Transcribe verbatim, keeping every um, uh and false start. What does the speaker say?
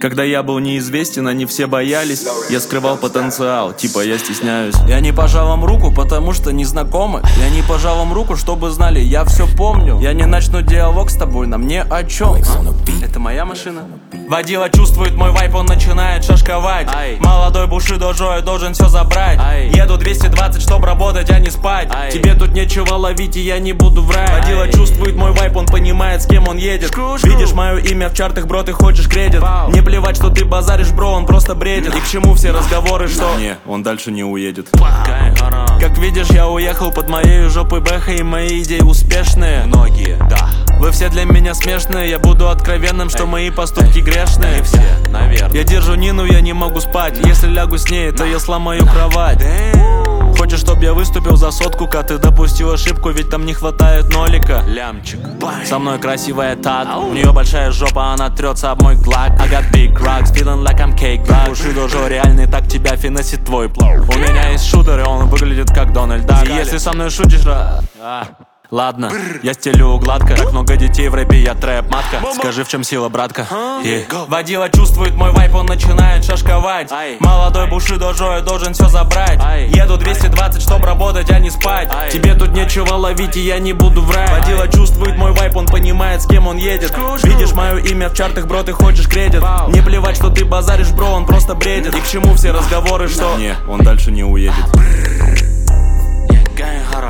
Когда я был неизвестен, они все боялись. Я скрывал потенциал, типа я стесняюсь. Я не пожал вам руку, потому что не знакомы. Я не пожал вам руку, чтобы знали, я все помню. Я не начну диалог с тобой, на мне о чем? А? Это моя машина? Водила чувствует мой вайп, он начинает шашковать. Ай. Молодой Бушидо Джо, я должен все забрать. Ай. Еду двести двадцать, чтоб работать, а не спать. Ай. Тебе тут нечего ловить, и я не буду врать. Водила чувствует мой вайп, он понимает, с кем он едет. Шку, шку. Видишь мое имя в чартах, бро, ты хочешь кредит. Вау. Не плевать, что ты базаришь, бро, он просто бредит. И к чему все разговоры, что... Не, он дальше не уедет. Как видишь, я уехал под моей жопой бэха, и мои идеи успешные. Многие, да. Вы все для меня смешные, я буду откровенным, что эй, мои поступки эй, грешные. Не все, наверное. Я держу Нину, я не могу спать. Если лягу с ней, то я сломаю кровать. Damn. Хочешь, чтоб я выступил за сотку, ка ты допустил ошибку, ведь там не хватает нолика. Лямчик. Bang. Со мной красивая тат, Ау. У нее большая жопа, она трется об мой глак. I got big rocks, feeling like I'm cake rock. Бушидо Джо реальный, так тебя финансит твой плов. У меня есть шутер, и он выглядит как Дональд Дак. И если со мной шутишь, а... Ладно, Бррр. Я стелю гладко. Так много детей в рэпе, я трэп-матка. Скажи, в чем сила, братка? Yeah. Водила чувствует мой вайп, он начинает шашковать. Ай. Молодой Бушидо Джо, я должен все забрать. Ай. Еду двести двадцать, чтоб работать, а не спать. Ай. Тебе тут нечего ловить, и я не буду врать. Водила чувствует мой вайп, он понимает, с кем он едет. Шку-шку. Видишь мое имя в чартах, бро, ты хочешь кредит. Вау. Не плевать, что ты базаришь, бро, он просто бредит. И к чему все разговоры, что... Не, он дальше не уедет.